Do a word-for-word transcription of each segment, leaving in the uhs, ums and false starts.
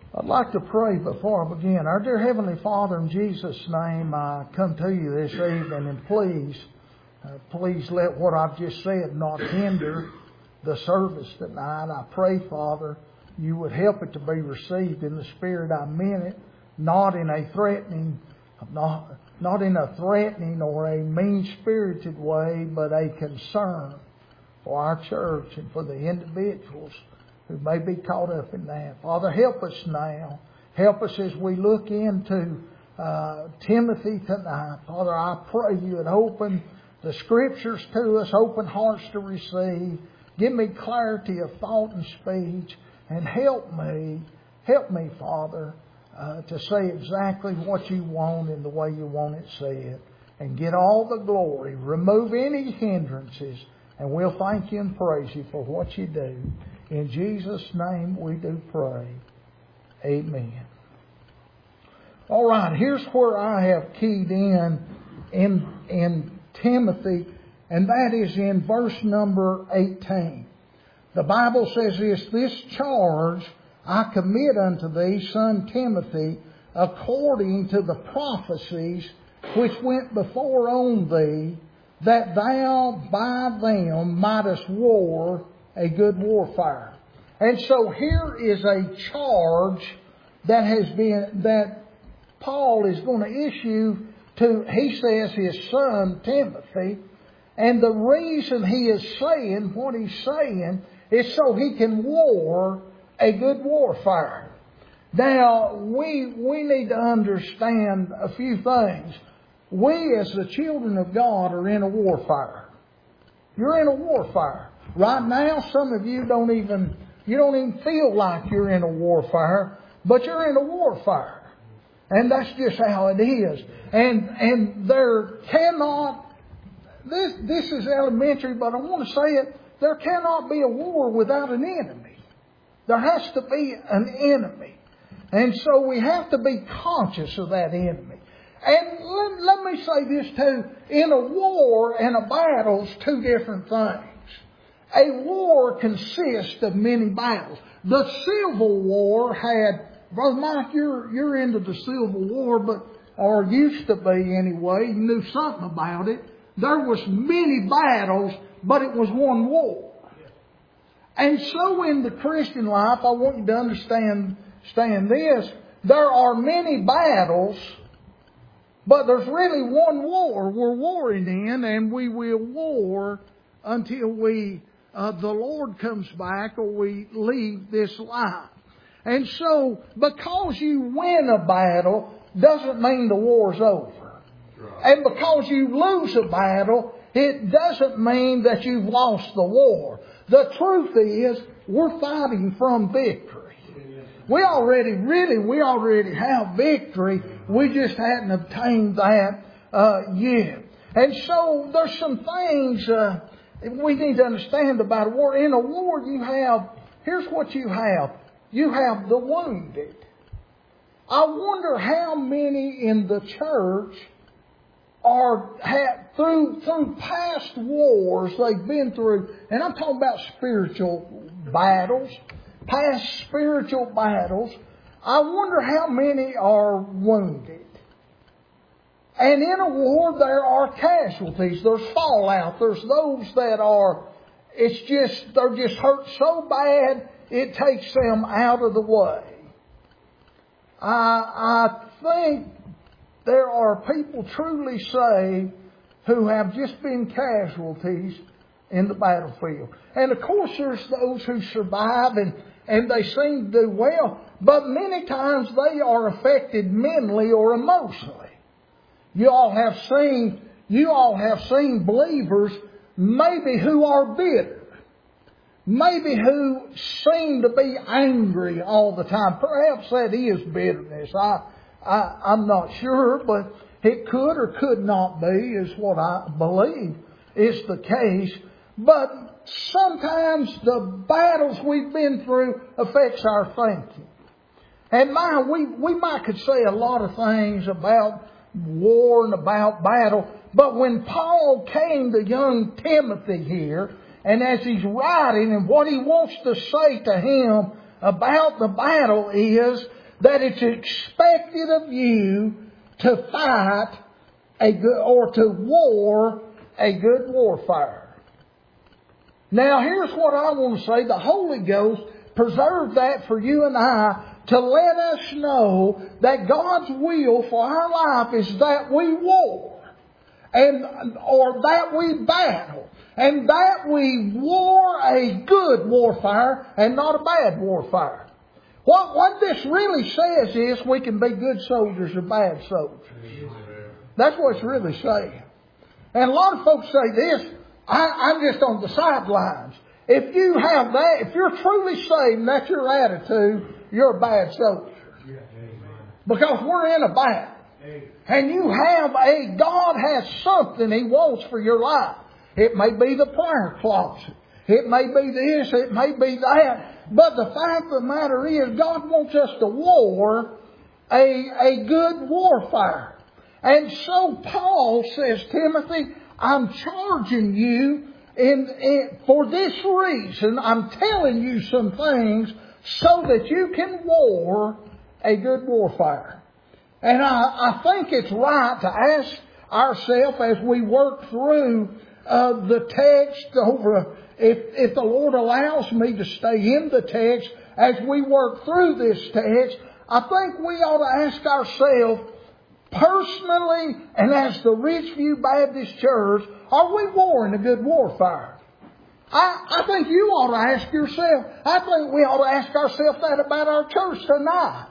I'd like to pray before I begin. Our dear Heavenly Father, in Jesus' name, I come to you this evening, and please, uh, please let what I've just said not hinder the service tonight. I pray, Father, you would help it to be received in the spirit I meant it, not in a threatening, not, not in a threatening or a mean-spirited way, but a concern for our church and for the individuals who may be caught up in that. Father, help us now. Help us as we look into uh, Timothy tonight. Father, I pray you would open the Scriptures to us, open hearts to receive. Give me clarity of thought and speech, and help me, help me, Father, uh, to say exactly what you want in the way you want it said, and get all the glory. Remove any hindrances, and we'll thank you and praise you for what you do. In Jesus' name we do pray. Amen. All right, here's where I have keyed in in, in Timothy, and that is in verse number eighteen. The Bible says this, "This charge I commit unto thee, son Timothy, according to the prophecies which went before on thee, that thou by them mightest war a good warfare." And so here is a charge that has been, that Paul is going to issue to, he says, his son Timothy. And the reason he is saying what he's saying is so he can war a good warfare. Now, we, we need to understand a few things. We as the children of God are in a warfare. You're in a warfare. Right now, some of you don't even, you don't even feel like you're in a warfare, but you're in a warfare. And that's just how it is. And, and there cannot, this, this is elementary, but I want to say it, there cannot be a war without an enemy. There has to be an enemy. And so we have to be conscious of that enemy. And let, let me say this too, in a war and a battle is two different things. A war consists of many battles. The Civil War had, Brother Mike, you're, you're into the Civil War, but, or used to be anyway, you knew something about it. There was many battles, but it was one war. And so in the Christian life, I want you to understand, understand this, there are many battles, but there's really one war we're warring in, and we will war until we, uh, the Lord comes back or we leave this life. And so, because you win a battle doesn't mean the war's over. Right. And because you lose a battle, it doesn't mean that you've lost the war. The truth is, we're fighting from victory. We already, really, we already have victory. We just hadn't obtained that uh, yet. And so there's some things uh, we need to understand about a war. In a war, you have, here's what you have. You have the wounded. I wonder how many in the church are have, through through past wars they've been through, and I'm talking about spiritual battles, past spiritual battles. I wonder how many are wounded. And in a war there are casualties. There's fallout. There's those that are, it's just, they're just hurt so bad it takes them out of the way. I, I think there are people truly saved who have just been casualties in the battlefield. And of course there's those who survive and, and they seem to do well, but many times they are affected mentally or emotionally. You all have seen, you all have seen believers maybe who are bitter. Maybe who seem to be angry all the time. Perhaps that is bitterness. I, I, I'm not sure, but it could or could not be is what I believe is the case. But sometimes the battles we've been through affects our thinking. And my, we, we might could say a lot of things about war and about battle, but when Paul came to young Timothy here, and as he's writing, and what he wants to say to him about the battle is that it's expected of you to fight a good, or to war a good warfare. Now here's what I want to say. The Holy Ghost preserved that for you and I to let us know that God's will for our life is that we war, and or that we battle, and that we war a good warfare and not a bad warfare. What, what this really says is we can be good soldiers or bad soldiers. That's what it's really saying. And a lot of folks say this, I, I'm just on the sidelines. If you have that, if you're truly saved and that's your attitude, you're a bad soldier. Because we're in a battle. And you have a, God has something He wants for your life. It may be the prayer closet. It may be this, it may be that. But the fact of the matter is, God wants us to war a, a good warfare. And so Paul says, Timothy, I'm charging you in, in for this reason. I'm telling you some things so that you can war a good warfare. And I, I think it's right to ask ourselves as we work through uh, the text over, if, if the Lord allows me to stay in the text, as we work through this text, I think we ought to ask ourselves, personally and as the Ridgeview Baptist Church, are we warring a good warfare? I, I think you ought to ask yourself, I think we ought to ask ourselves that about our church tonight.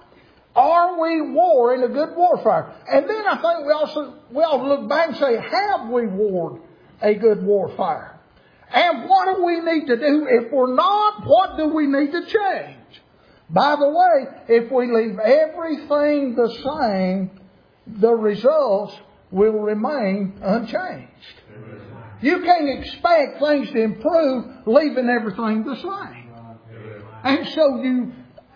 Are we warring a good warfare? And then I think we also we ought to look back and say, have we warred a good warfare? And what do we need to do? If we're not, what do we need to change? By the way, if we leave everything the same, the results will remain unchanged. Amen. You can't expect things to improve leaving everything the same. Amen. And so you,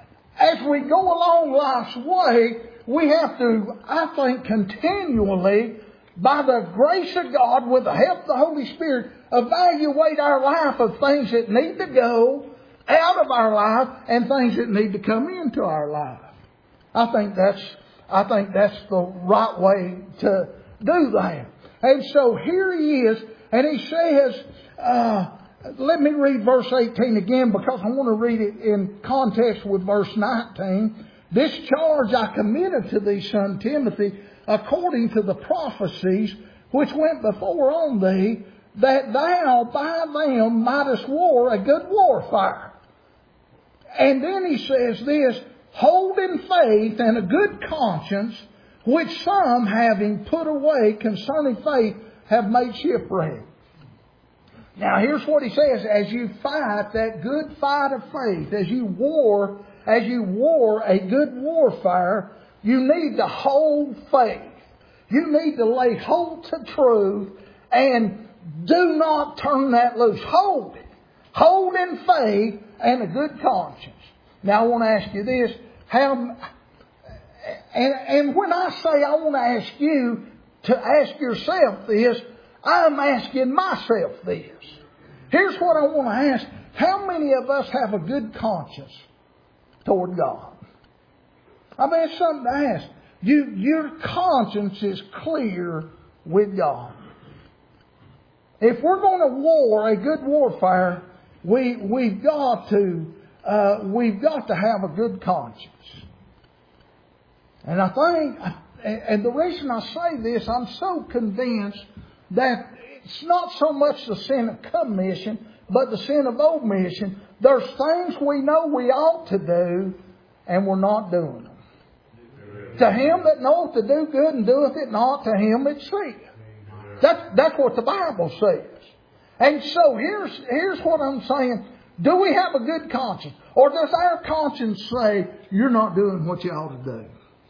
as we go along life's way, we have to, I think, continually, by the grace of God, with the help of the Holy Spirit, evaluate our life of things that need to go out of our life and things that need to come into our life. I think that's I think that's the right way to do that. And so here he is, and he says, uh, let me read verse eighteen again because I want to read it in context with verse nineteen. This charge I committed to thee, son Timothy, according to the prophecies which went before on thee, that thou by them mightest war a good warfare. And then he says this, hold in faith and a good conscience, which some, having put away concerning faith, have made shipwreck. Now here's what he says, as you fight that good fight of faith, as you war, as you war a good warfare, you need to hold faith. You need to lay hold to truth and do not turn that loose. Hold it. Hold in faith and a good conscience. Now I want to ask you this. How, and, and when I say I want to ask you to ask yourself this, I'm asking myself this. Here's what I want to ask. How many of us have a good conscience toward God? I mean, it's something to ask. You, your conscience is clear with God. If we're going to war a good warfare, we, we've got to, uh, we've got to have a good conscience. And I think, and the reason I say this, I'm so convinced that it's not so much the sin of commission, but the sin of omission. There's things we know we ought to do, and we're not doing them. To him that knoweth to do good and doeth it not, to him it's sin. That's, that's what the Bible says. And so here's, here's what I'm saying. Do we have a good conscience? Or does our conscience say, you're not doing what you ought to do?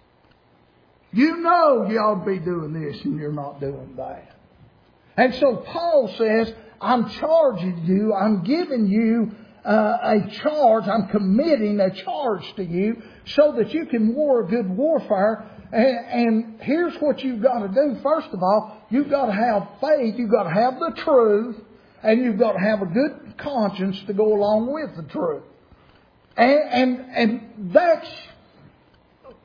You know you ought to be doing this and you're not doing that. And so Paul says, I'm charging you, I'm giving you uh, a charge, I'm committing a charge to you so that you can war a good warfare. And, and here's what you've got to do. First of all, you've got to have faith, you've got to have the truth, and you've got to have a good conscience to go along with the truth. And, and, and that's,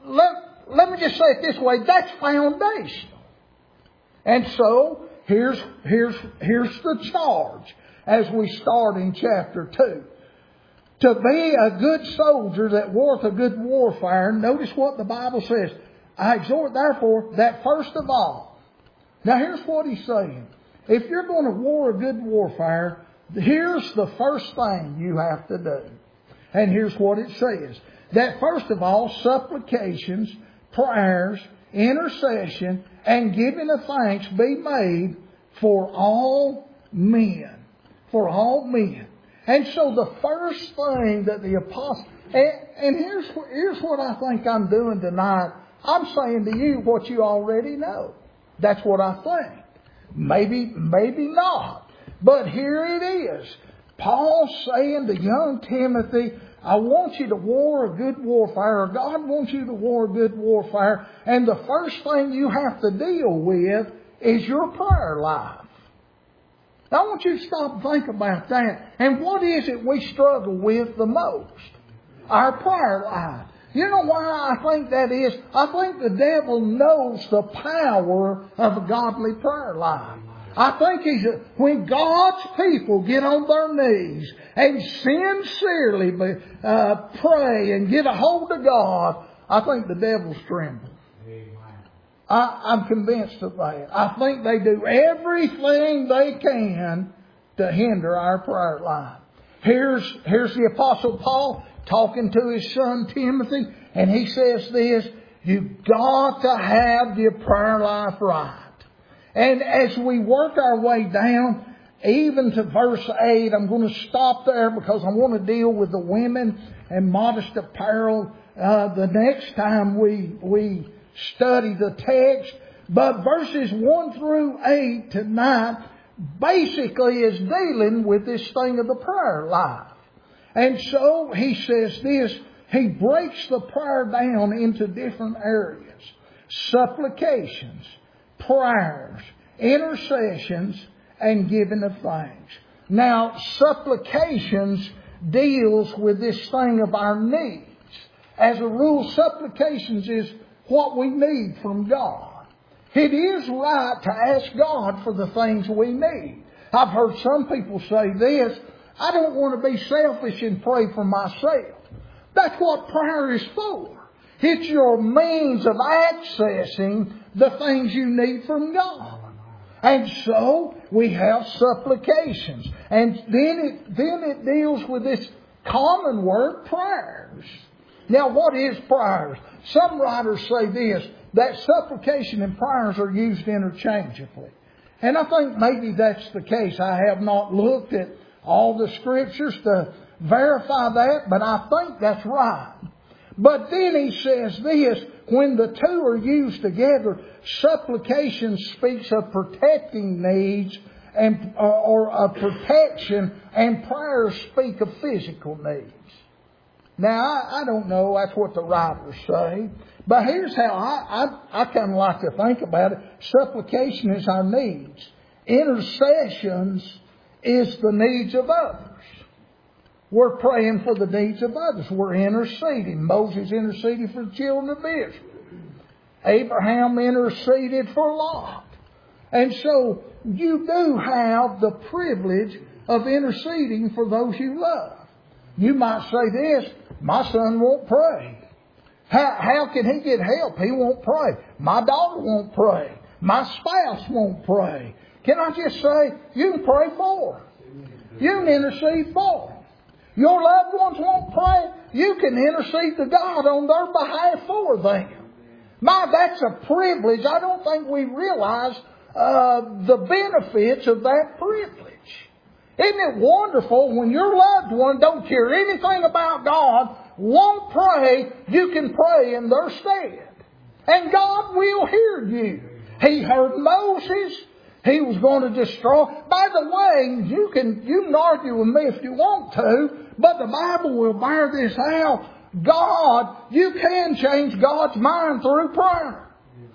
let, let me just say it this way, that's foundational. And so, here's, here's, here's the charge as we start in chapter two. To be a good soldier that warreth a good warfare, notice what the Bible says. I exhort therefore that first of all. Now here's what he's saying. If you're going to war a good warfare, here's the first thing you have to do. And here's what it says. That first of all, supplications, prayers, intercession, and giving of thanks be made for all men. For all men. And so the first thing that the apostle, and, and here's, here's what I think I'm doing tonight. I'm saying to you what you already know. That's what I think. Maybe, maybe not. But here it is. Paul saying to young Timothy, I want you to war a good warfare, or God wants you to war a good warfare, and the first thing you have to deal with is your prayer life. Now, I want you to stop and think about that. And what is it we struggle with the most? Our prayer life. You know why I think that is? I think the devil knows the power of a godly prayer life. I think he's a, when God's people get on their knees and sincerely uh, pray and get a hold of God, I think the devil's trembling. I, I'm convinced of that. I think they do everything they can to hinder our prayer life. Here's, here's the Apostle Paul talking to his son Timothy, and he says this, you've got to have your prayer life right. And as we work our way down, even to verse eight, I'm going to stop there because I want to deal with the women and modest apparel uh, the next time we we study the text. But verses one through eight tonight basically is dealing with this thing of the prayer life. And so he says this, he breaks the prayer down into different areas. Supplications, prayers, intercessions, and giving of thanks. Now, supplications deals with this thing of our needs. As a rule, supplications is what we need from God. It is right to ask God for the things we need. I've heard some people say this, I don't want to be selfish and pray for myself. That's what prayer is for. It's your means of accessing the things you need from God. And so we have supplications. And then it, then it deals with this common word, prayers. Now what is prayers? Some writers say this, that supplication and prayers are used interchangeably. And I think maybe that's the case. I have not looked at all the scriptures to verify that, but I think that's right. But then he says this, when the two are used together, supplication speaks of protecting needs and uh, or of protection, and prayers speak of physical needs. Now, I, I don't know, that's what the writers say. But here's how I, I, I kind of like to think about it. Supplication is our needs. Intercessions is the needs of others. We're praying for the needs of others. We're interceding. Moses interceded for the children of Israel. Abraham interceded for Lot. And so you do have the privilege of interceding for those you love. You might say this, my son won't pray. How, how can he get help? He won't pray. My daughter won't pray. My spouse won't pray. Can I just say, you can pray for them. You can intercede for them. Your loved ones won't pray. You can intercede to God on their behalf for them. My, that's a privilege. I don't think we realize uh, the benefits of that privilege. Isn't it wonderful when your loved one don't care anything about God, won't pray, you can pray in their stead. And God will hear you. He heard Moses. He was going to destroy. By the way, you can, you can argue with me if you want to, but the Bible will bear this out. God, you can change God's mind through prayer.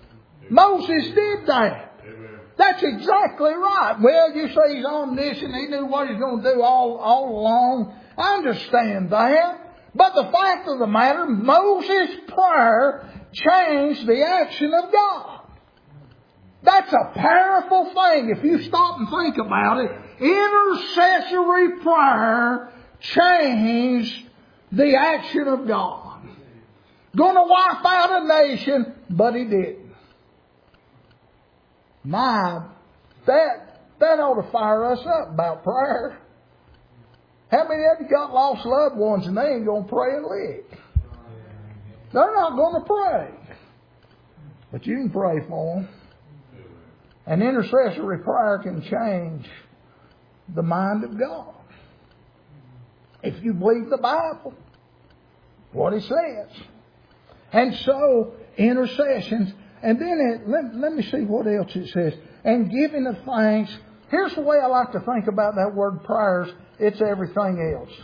Moses did that. That's exactly right. Well, you say he's omniscient. He knew what he's going to do all, all along. I understand that. But the fact of the matter, Moses' prayer changed the action of God. That's a powerful thing. If you stop and think about it, intercessory prayer changed the action of God. Going to wipe out a nation, but He didn't. My, that, that ought to fire us up about prayer. How many of you got lost loved ones and they ain't going to pray a lick? They're not going to pray. But you can pray for them. An intercessory prayer can change the mind of God. If you believe the Bible, what it says. And so, intercessions. And then it, let, let me see what else it says. And giving of thanks. Here's the way I like to think about that word prayers. It's everything else.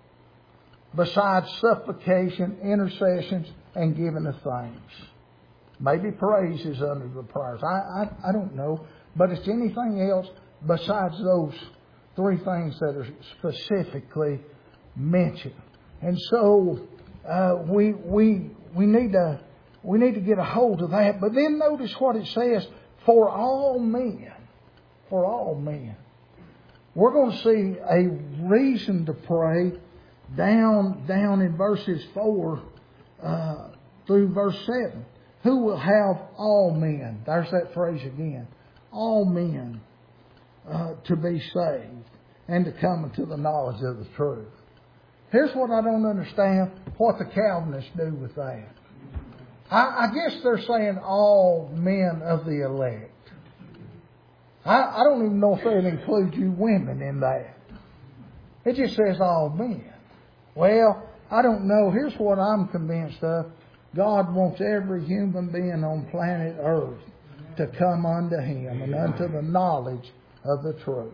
Besides supplication, intercessions, and giving of thanks. Maybe praise is under the prayers. I, I, I don't know. But it's anything else besides those three things that are specifically mentioned. And so uh, we we we need to we need to get a hold of that. But then notice what it says, for all men. For all men. We're going to see a reason to pray down down in verses four uh, through verse seven. Who will have all men, there's that phrase again, all men uh, to be saved and to come into the knowledge of the truth. Here's what I don't understand, what the Calvinists do with that. I, I guess they're saying all men of the elect. I, I don't even know if they'd include you women in that. It just says all men. Well, I don't know. Here's what I'm convinced of. God wants every human being on planet Earth to come unto Him and unto the knowledge of the truth.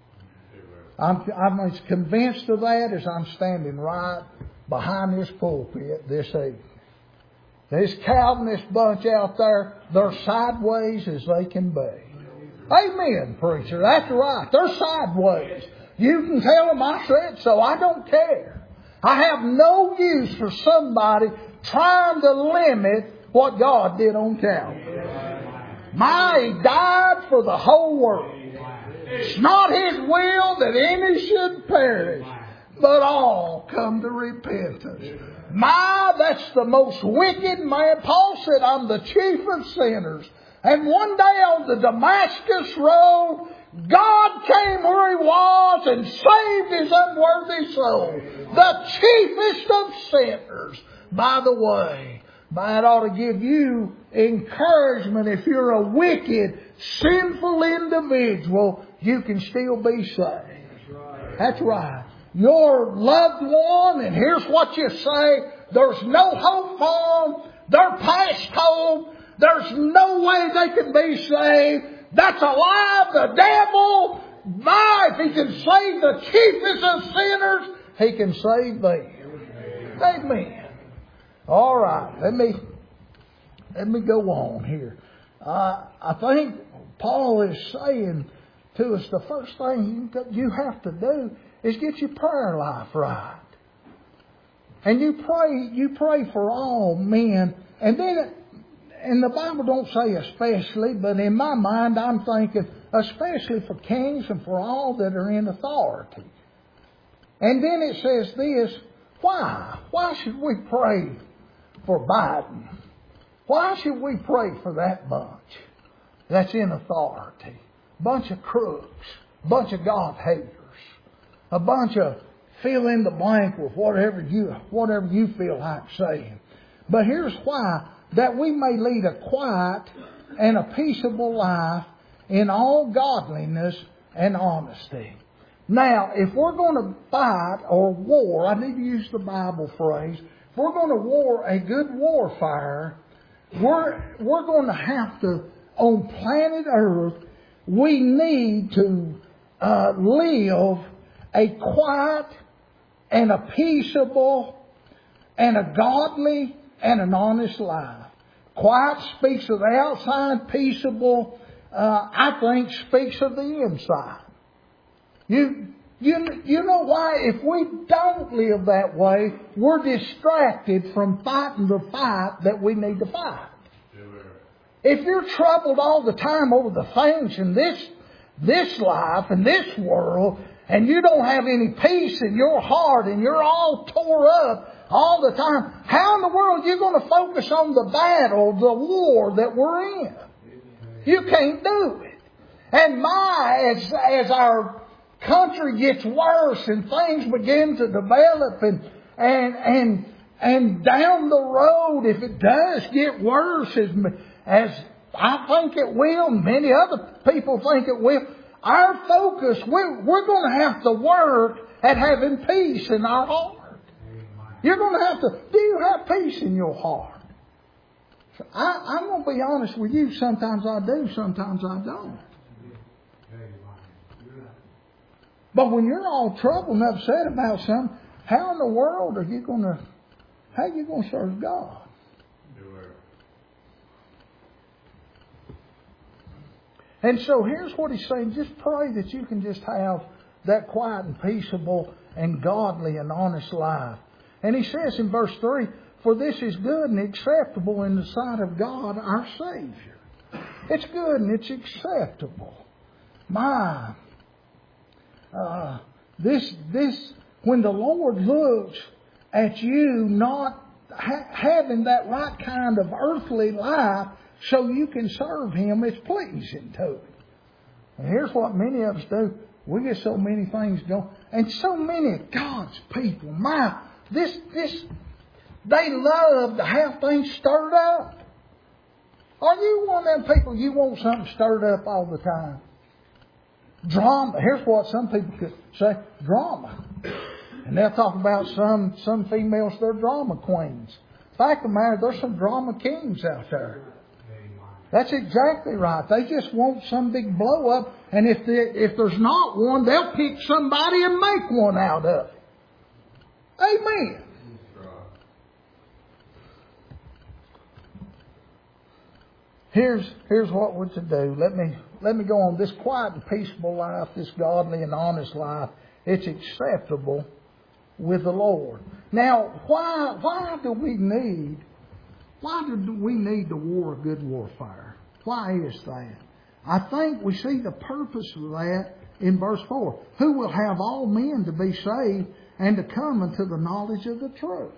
I'm, I'm as convinced of that as I'm standing right behind this pulpit this evening. This Calvinist bunch out there, they're sideways as they can be. Amen, preacher. That's right. They're sideways. You can tell them I said so. I don't care. I have no use for somebody trying to limit what God did on Calvary. My, He died for the whole world. It's not His will that any should perish, but all come to repentance. My, that's the most wicked man. Paul said, I'm the chief of sinners. And one day on the Damascus road, God came where He was and saved His unworthy soul. The chiefest of sinners. By the way, that ought to give you encouragement. If you're a wicked, sinful individual, you can still be saved. That's right. Your loved one, and here's what you say, there's no hope for them. They're past hope. There's no way they can be saved. That's a lie of the devil. My, if He can save the chiefest of sinners, He can save thee. Amen. All right, let me let me go on here. Uh, I think Paul is saying to us the first thing you, you have to do is get your prayer life right, and you pray you pray for all men, and then and the Bible don't say especially, but in my mind I'm thinking especially for kings and for all that are in authority. And then it says this: why? Why should we pray for Biden? Why should we pray for that bunch that's in authority? Bunch of crooks, bunch of God haters, a bunch of fill in the blank with whatever you whatever you feel like saying. But here's why: that we may lead a quiet and a peaceable life in all godliness and honesty. Now, if we're going to fight or war, I need to use the Bible phrase. If we're going to war a good warfare, we're, we're going to have to, on planet Earth, we need to uh, live a quiet and a peaceable and a godly and an honest life. Quiet speaks of the outside. Peaceable, uh, I think, speaks of the inside. You You, you know why? If we don't live that way, we're distracted from fighting the fight that we need to fight. If you're troubled all the time over the things in this, this life and this world, and you don't have any peace in your heart and you're all tore up all the time, how in the world are you going to focus on the battle, the war that we're in? You can't do it. And my, as, as our country gets worse and things begin to develop and, and, and, and down the road, if it does get worse, as, as I think it will, and many other people think it will, our focus, we're, we're going to have to work at having peace in our heart. You're going to have to, do you have peace in your heart? I, I'm going to be honest with you, sometimes I do, sometimes I don't. But when you're all troubled and upset about something, how in the world are you going to, how are you going to serve God? And so here's what he's saying. Just pray that you can just have that quiet and peaceable and godly and honest life. And he says in verse three, for this is good and acceptable in the sight of God our Savior. It's good and it's acceptable. My, uh, this, this, when the Lord looks at you not ha- having that right kind of earthly life, so you can serve Him, it's pleasing to Him. And here's what many of us do. We get so many things going. And so many of God's people, my, this, this, they love to have things stirred up. Are you one of them people, you want something stirred up all the time? Drama. Here's what some people could say, drama. And they'll talk about some, some females, they're drama queens. In fact of the matter, there's some drama kings out there. That's exactly right. They just want some big blow up, and if they, if there's not one, they'll pick somebody and make one out of it. Amen. Here's here's what we're to do. Let me let me go on. This quiet and peaceable life, this godly and honest life, it's acceptable with the Lord. Now, why why do we need Why do we need the war of good warfare? Why is that? I think we see the purpose of that in verse four. Who will have all men to be saved and to come into the knowledge of the truth.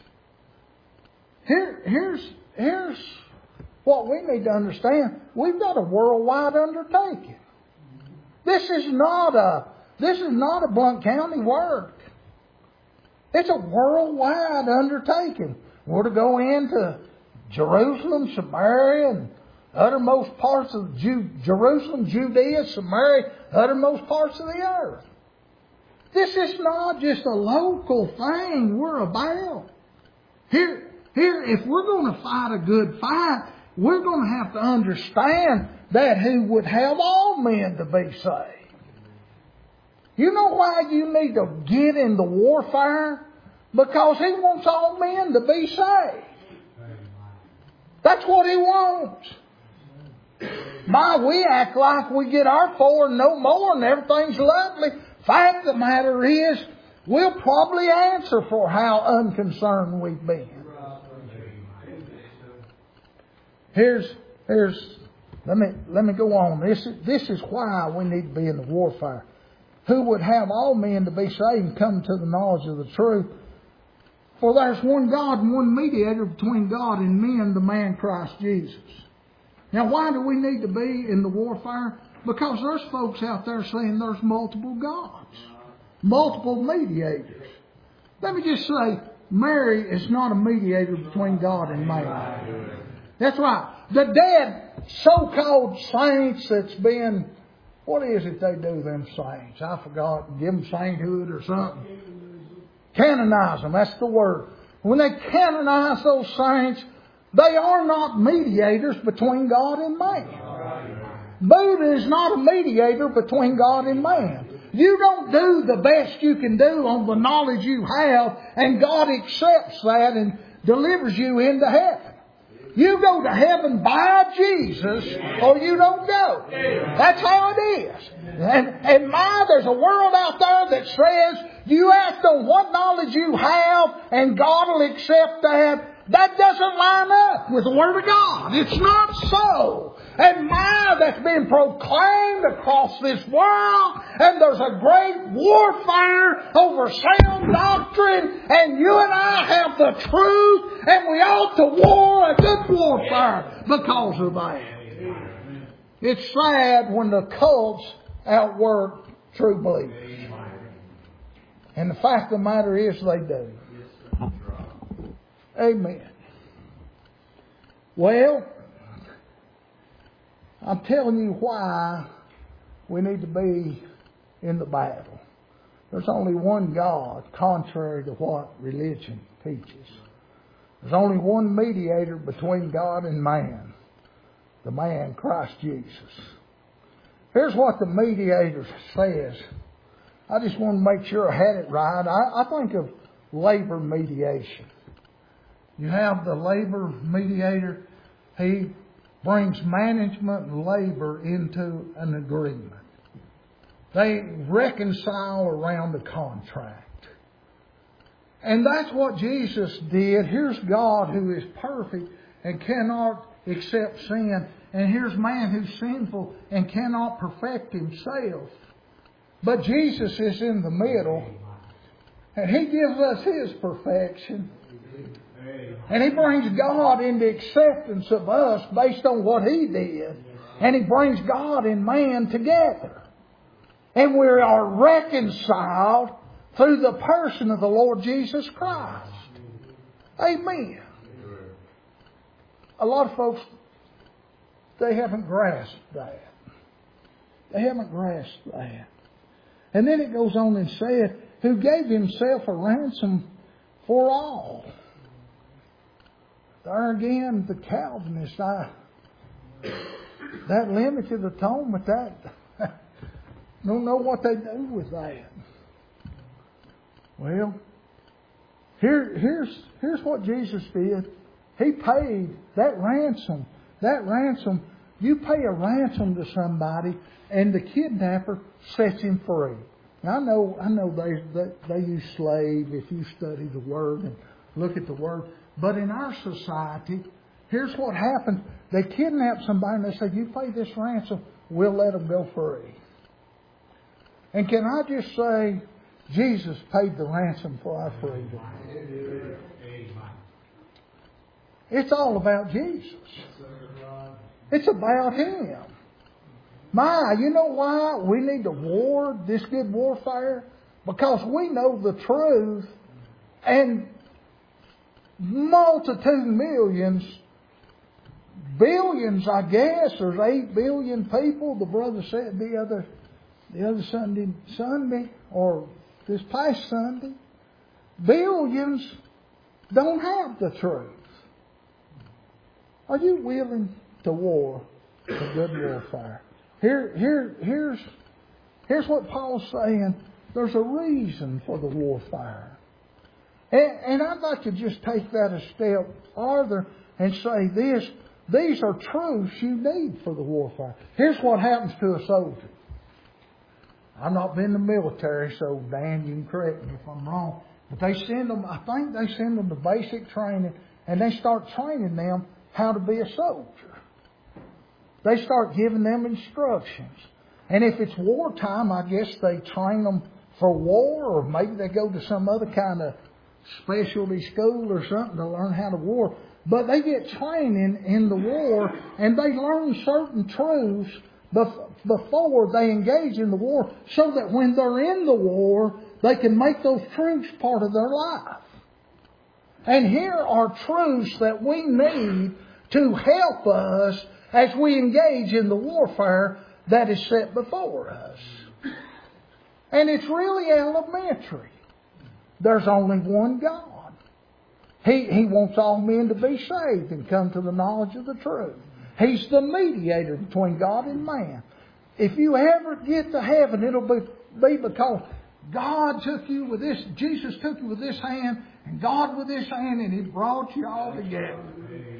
Here, here's, here's what we need to understand. We've got a worldwide undertaking. This is not a, this is not a Blount County work. It's a worldwide undertaking. We're to go into Jerusalem, Samaria, and uttermost parts of Ju- Jerusalem, Judea, Samaria, uttermost parts of the earth. This is not just a local thing we're about. Here, here, if we're going to fight a good fight, we're going to have to understand that He would have all men to be saved. You know why you need to get in the warfare? Because He wants all men to be saved. That's what He wants. My, we act like we get our four and no more and everything's lovely. Fact of the matter is, we'll probably answer for how unconcerned we've been. Here's, here's, let me, let me go on. This is, this is why we need to be in the warfare. Who would have all men to be saved and come to the knowledge of the truth. For there's one God and one mediator between God and men, the man Christ Jesus. Now, why do we need to be in the warfare? Because there's folks out there saying there's multiple gods, multiple mediators. Let me just say, Mary is not a mediator between God and man. That's right. The dead so-called saints that's been, what is it they do, them saints? I forgot. Give them sainthood or something. Canonize them, that's the word. When they canonize those saints, they are not mediators between God and man. Buddha is not a mediator between God and man. You don't do the best you can do on the knowledge you have, and God accepts that and delivers you into heaven. You go to heaven by Jesus or you don't go. That's how it is. And, and my, there's a world out there that says you act on what knowledge you have and God will accept that. That doesn't line up with the Word of God. It's not so. And my, that's been proclaimed across this world. And there's a great warfare over sound doctrine. And you and I have the truth. And we ought to war a good warfare because of that. It's sad when the cults outwork true believers. And the fact of the matter is they do. Amen. Well, I'm telling you why we need to be in the battle. There's only one God, contrary to what religion teaches. There's only one mediator between God and man, the man Christ Jesus. Here's what the mediator says. I just want to make sure I had it right. I, I think of labor mediation. You have the labor mediator. He brings management and labor into an agreement. They reconcile around a contract. And that's what Jesus did. Here's God who is perfect and cannot accept sin. And here's man who's sinful and cannot perfect himself. But Jesus is in the middle. And He gives us His perfection. And He brings God into acceptance of us based on what He did. And He brings God and man together. And we are reconciled through the person of the Lord Jesus Christ. Amen. A lot of folks, they haven't grasped that. They haven't grasped that. And then it goes on and said, who gave Himself a ransom for all. There again, the Calvinists, I, that limited atonement, that, don't know what they do with that. Well, here, here's, here's what Jesus did. He paid that ransom. That ransom, you pay a ransom to somebody and the kidnapper sets him free. Now, I know, I know they, they, they use slave if you study the Word and look at the Word. But in our society, here's what happens. They kidnap somebody and they say, you pay this ransom, we'll let them go free. And can I just say, Jesus paid the ransom for our freedom. It's all about Jesus. It's about Him. My, you know why we need to war this good warfare? Because we know the truth. And multitude millions, billions, I guess, there's eight billion people. The brother said the other, the other Sunday, Sunday, or this past Sunday, billions don't have the truth. Are you willing to war a good warfare? Here, here, here's, here's what Paul's saying. There's a reason for the warfare. And, and I'd like to just take that a step farther and say this. These are truths you need for the warfare. Here's what happens to a soldier. I've not been in the military, so Dan, you can correct me if I'm wrong. But they send them, I think they send them to basic training, and they start training them how to be a soldier. They start giving them instructions. And if it's wartime, I guess they train them for war, or maybe they go to some other kind of specialty school or something to learn how to war. But they get training in the war, and they learn certain truths before they engage in the war, so that when they're in the war, they can make those truths part of their life. And here are truths that we need to help us as we engage in the warfare that is set before us. And it's really elementary. There's only one God. He, he wants all men to be saved and come to the knowledge of the truth. He's the mediator between God and man. If you ever get to heaven, it'll be, be because God took you with this, Jesus took you with this hand, and God with this hand, and He brought you all together.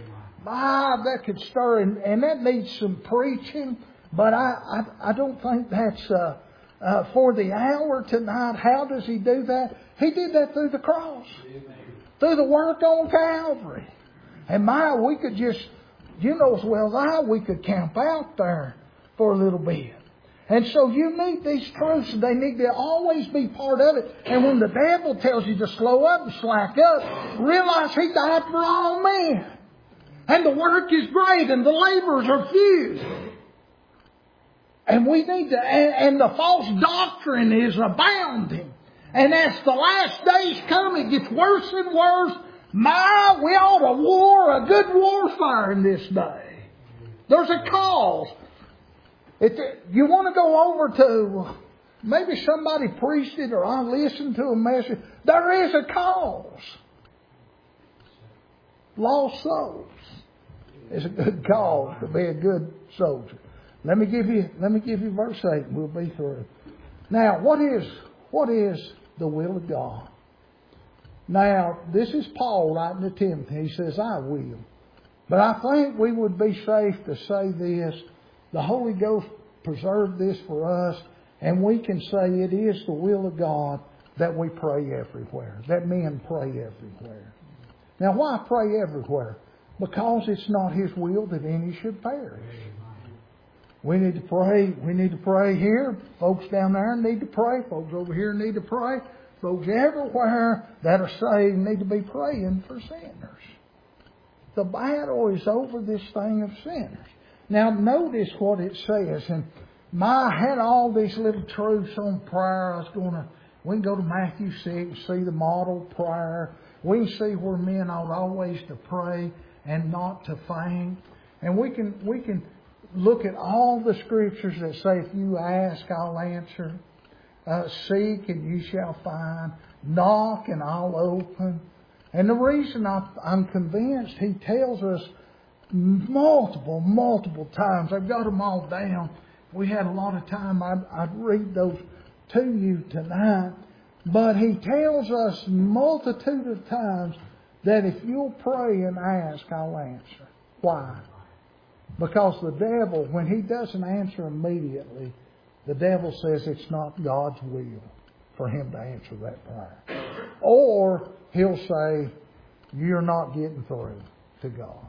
ah, that could stir, and, and that needs some preaching. But I, I, I don't think that's uh, uh, for the hour tonight. How does He do that? He did that through the cross, Amen. Through the work on Calvary. And my, we could just, you know as well as I, we could camp out there for a little bit. And so you need these truths, and they need to always be part of it. And when the devil tells you to slow up and slack up, realize He died for all men. And the work is great, and the laborers are few. And we need to, and, and the false doctrine is abounding. And as the last days come, it gets worse and worse. My, we ought to war, a good warfare in this day. There's a cause. If you want to go over to, maybe somebody preached it or I listened to a message. There is a cause. Lost souls is a good cause to be a good soldier. Let me give you, let me give you verse eight and we'll be through. Now, what is, what is the will of God? Now, this is Paul writing to Timothy. He says, I will. But I think we would be safe to say this. The Holy Ghost preserved this for us, and we can say it is the will of God that we pray everywhere, that men pray everywhere. Now, why pray everywhere? Because it's not His will that any should perish. We need to pray. We need to pray here. Folks down there need to pray. Folks over here need to pray. Folks everywhere that are saved need to be praying for sinners. The battle is over this thing of sinners. Now notice what it says. And my, I had all these little truths on prayer. I was going to, we can go to Matthew six and see the model prayer. We can see where men ought always to pray and not to faint. And we can, we can look at all the scriptures that say, if you ask, I'll answer. Uh, seek and you shall find. Knock and I'll open. And the reason I, I'm convinced, He tells us multiple, multiple times. I've got them all down. We had a lot of time. I'd, I'd read those to you tonight. But He tells us multitude of times that if you'll pray and ask, I'll answer. Why? Because the devil, when he doesn't answer immediately, the devil says it's not God's will for him to answer that prayer. Or he'll say, you're not getting through to God.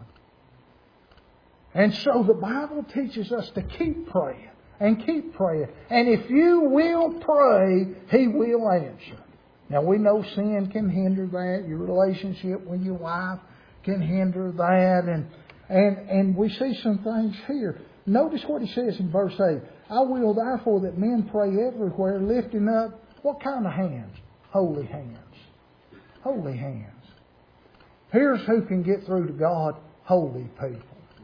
And so the Bible teaches us to keep praying and keep praying. And if you will pray, He will answer. Now we know sin can hinder that. Your relationship with your wife can hinder that. And, and, and we see some things here. Notice what He says in verse eight. I will therefore that men pray everywhere, lifting up what kind of hands? Holy hands. Holy hands. Here's who can get through to God. Holy people.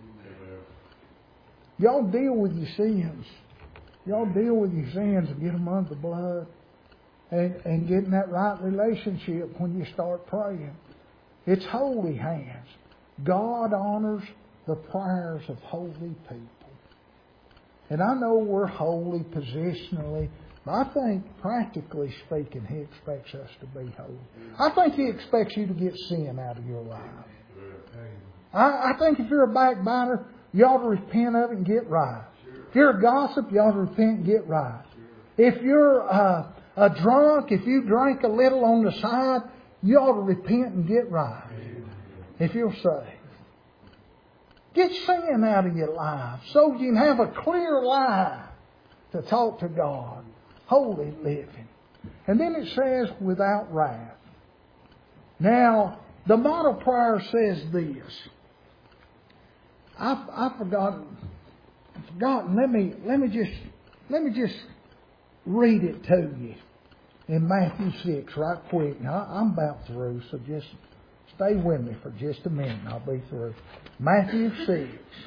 Y'all deal with your sins. Y'all deal with your sins and get them under the blood. And, and get in that right relationship when you start praying. It's holy hands. God honors the prayers of holy people. And I know we're holy positionally, but I think practically speaking, He expects us to be holy. I think He expects you to get sin out of your life. I, I think if you're a backbiter, you ought to repent of it and get right. If you're a gossip, you ought to repent and get right. If you're uh, a drunk, if you drink a little on the side, you ought to repent and get right. If you're saved. Get sin out of your life so you can have a clear life to talk to God. Holy living. And then it says, without wrath. Now, the model prayer says this. I've, I've forgotten. I've forgotten. Let me, let me just, let me just read it to you in Matthew six right quick. Now, I'm about through, so just stay with me for just a minute and I'll be through. Matthew six.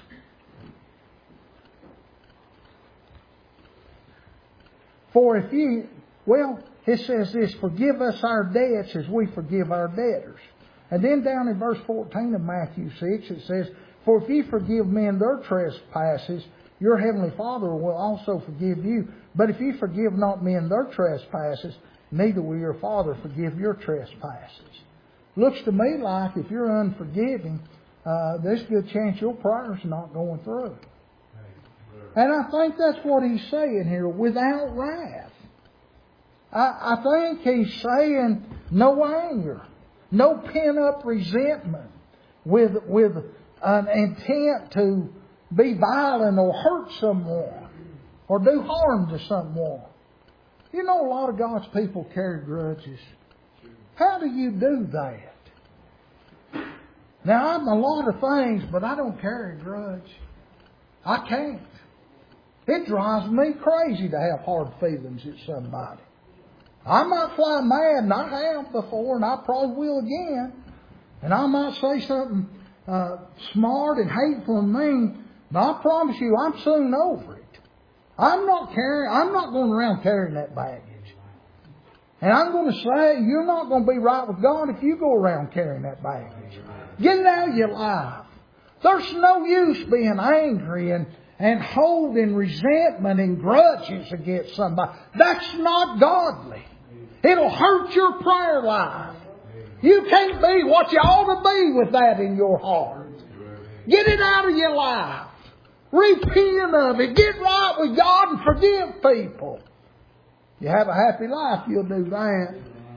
For if ye, well, it says this, forgive us our debts as we forgive our debtors. And then down in verse fourteen of Matthew six, it says, for if ye forgive men their trespasses, your heavenly Father will also forgive you. But if ye forgive not men their trespasses, neither will your Father forgive your trespasses. Looks to me like if you're unforgiving, uh, there's a good chance your prayer's not going through. And I think that's what he's saying here, without wrath. I, I think he's saying no anger, no pent-up resentment with, with an intent to be violent or hurt someone or do harm to someone. You know, a lot of God's people carry grudges. How do you do that? Now, I'm a lot of things, but I don't carry a grudge. I can't. It drives me crazy to have hard feelings at somebody. I might fly mad, and I have before, and I probably will again. And I might say something uh, smart and hateful and mean, but I promise you, I'm soon over it. I'm not carrying. I'm not going around carrying that baggage. And I'm going to say, you're not going to be right with God if you go around carrying that baggage. Get it out of your life. There's no use being angry and and holding resentment and grudges against somebody. That's not godly. It'll hurt your prayer life. You can't be what you ought to be with that in your heart. Get it out of your life. Repent of it. Get right with God and forgive people. You have a happy life, you'll do that.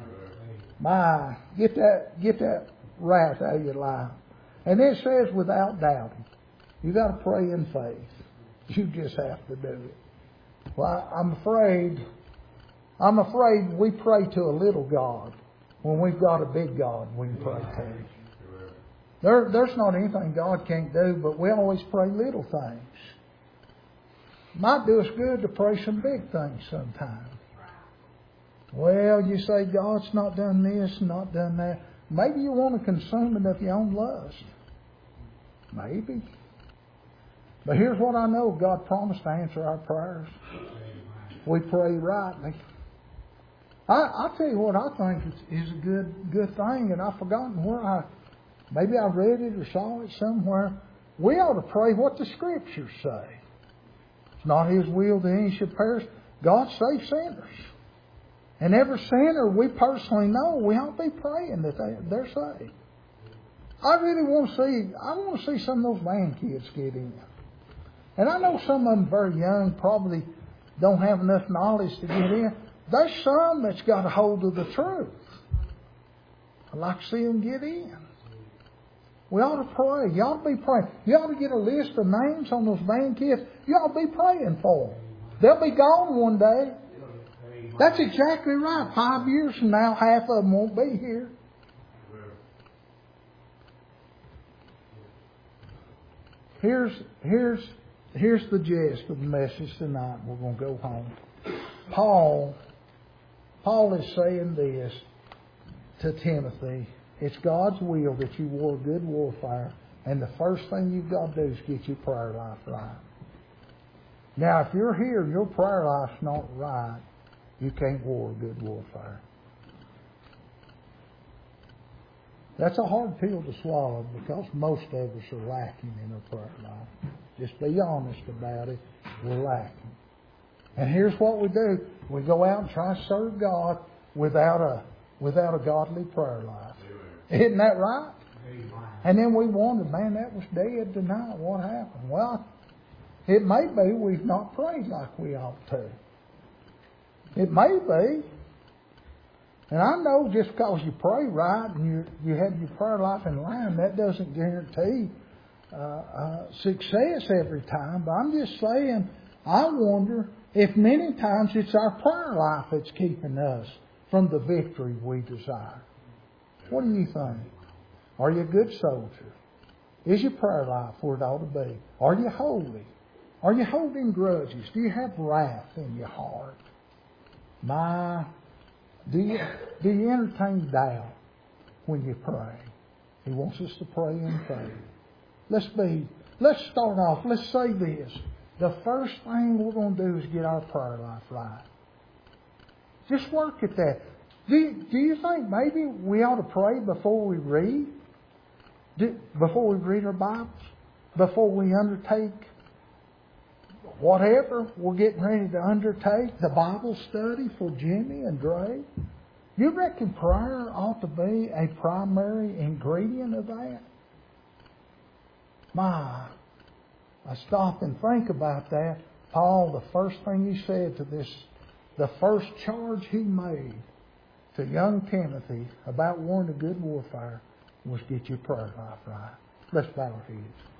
My, get that, get that wrath out of your life. And it says without doubting. You got to pray in faith. You just have to do it. Well, I'm afraid, I'm afraid we pray to a little God when we've got a big God we can pray to. There, there's not anything God can't do, but we always pray little things. Might do us good to pray some big things sometimes. Well, you say God's not done this, not done that. Maybe you want to consume it of your own lust. Maybe. But here's what I know. God promised to answer our prayers. We pray rightly. I, I'll tell you what I think is, is a good good thing, and I've forgotten where I, maybe I read it or saw it somewhere. We ought to pray what the Scriptures say. It's not His will that any should perish. God saves sinners. And every sinner we personally know, we ought to be praying that they, they're saved. I really want to see, I want to see some of those man kids get in. And I know some of them very young probably don't have enough knowledge to get in. There's some that's got a hold of the truth. I'd like to see them get in. We ought to pray. You ought to be praying. You ought to get a list of names on those man kids. You ought to be praying for them. They'll be gone one day. That's exactly right. Five years from now, half of them won't be here. Here's, here's, here's the gist of the message tonight. We're going to go home. Paul, Paul is saying this to Timothy. It's God's will that you war good warfare. And the first thing you've got to do is get your prayer life right. Now, if you're here and your prayer life's not right, you can't war good warfare. That's a hard pill to swallow because most of us are lacking in our prayer life. Just be honest about it. We're lacking. And here's what we do. We go out and try to serve God without a without a godly prayer life. Isn't that right? And then we wonder, man, that was dead tonight. What happened? Well, it may be we've not prayed like we ought to. It may be. And I know just because you pray right and you you have your prayer life in line, that doesn't guarantee uh, uh, success every time. But I'm just saying, I wonder if many times it's our prayer life that's keeping us from the victory we desire. What do you think? Are you a good soldier? Is your prayer life where it ought to be? Are you holy? Are you holding grudges? Do you have wrath in your heart? My, do you do you entertain doubt when you pray? He wants us to pray in faith. Let's be. Let's start off. Let's say this. The first thing we're going to do is get our prayer life right. Just work at that. Do, do you think maybe we ought to pray before we read? Do, before we read our Bibles? Before we undertake whatever we're getting ready to undertake, the Bible study for Jimmy and Dre? You reckon prayer ought to be a primary ingredient of that? My, I stop and think about that. Paul, the first thing he said to this, the first charge he made to young Timothy about warring a good warfare was get your prayer life right. Let's bow our heads.